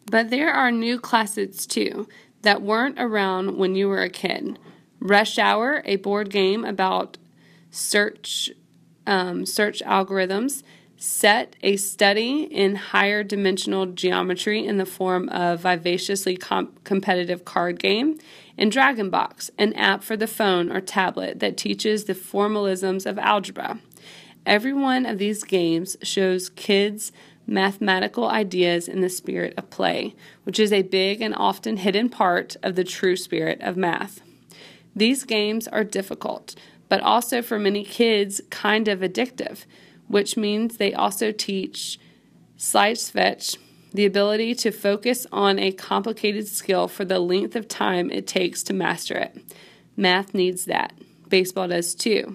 But there are new classics, too, that weren't around when you were a kid. Rush Hour, a board game about search algorithms, set a study in higher dimensional geometry in the form of vivaciously competitive card game, and Dragon Box, an app for the phone or tablet that teaches the formalisms of algebra. Every one of these games shows kids mathematical ideas in the spirit of play, which is a big and often hidden part of the true spirit of math. These games are difficult, but also for many kids kind of addictive, which means they also teach slice fetch, the ability to focus on a complicated skill for the length of time it takes to master it. Math needs that. Baseball does too.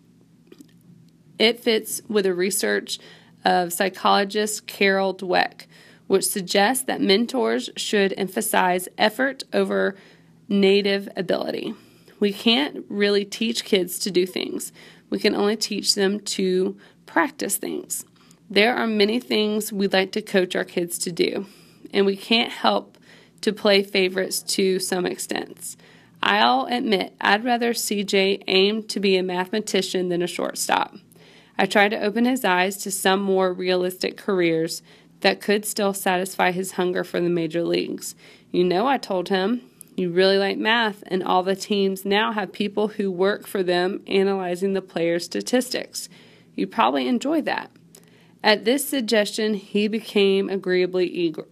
It fits with the research of psychologist Carol Dweck, which suggests that mentors should emphasize effort over native ability. We can't really teach kids to do things. We can only teach them to practice things. There are many things we'd like to coach our kids to do, and we can't help to play favorites to some extent. I'll admit I'd rather CJ aim to be a mathematician than a shortstop. I tried to open his eyes to some more realistic careers that could still satisfy his hunger for the major leagues. I told him, you really like math, and all the teams now have people who work for them analyzing the players' statistics. You probably enjoy that. At this suggestion, he became agreeably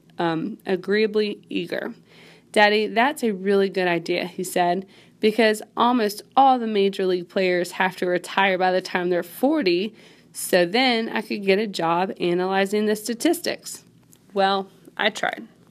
eager. Daddy, that's a really good idea, he said, because almost all the major league players have to retire by the time they're 40, so then I could get a job analyzing the statistics. Well, I tried.